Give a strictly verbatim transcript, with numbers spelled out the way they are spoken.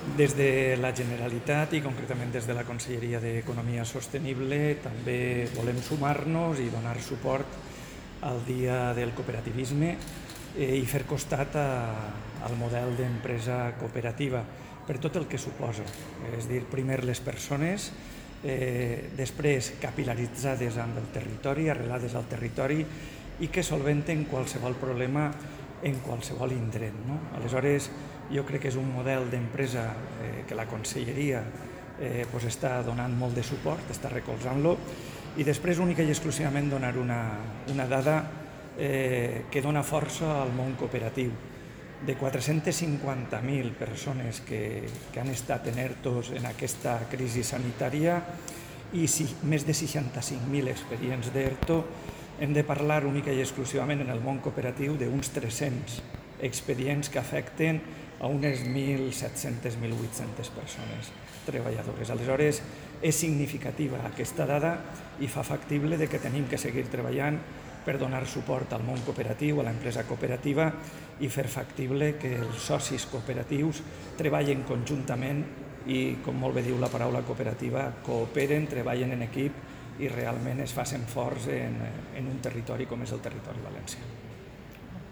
Des de la Generalitat i concretament des de la Conselleria d'Economia Sostenible també volem sumar-nos i donar suport al Dia del Cooperativisme i fer costat al model d'empresa cooperativa per tot el que suposa, és a dir, primer les persones, eh, després capil·laritzades amb el territori, arrelades al territori i que solventen qualsevol problema en qualsevol indret. No? Aleshores, jo crec que és un model d'empresa eh, que la Conselleria eh, pues està donant molt de suport, està recolzant-lo, i després única i exclusivament donar una, una dada eh, que dona força al món cooperatiu. De quatre-centes cinquanta mil persones que, que han estat en ERTOs en aquesta crisi sanitària i si, més de seixanta-cinc mil expedients d'ERTO, hem de parlar única i exclusivament en el món cooperatiu d'uns tres-cents expedients que afecten a unes mil set-centes a mil vuit-centes persones treballadores. Aleshores, és significativa aquesta dada i fa factible que tenim que seguir treballant per donar suport al món cooperatiu, a l'empresa cooperativa i fer factible que els socis cooperatius treballen conjuntament i, com molt bé diu la paraula cooperativa, cooperen, treballen en equip i realment es facin forts en, en un territori com és el territori valencià.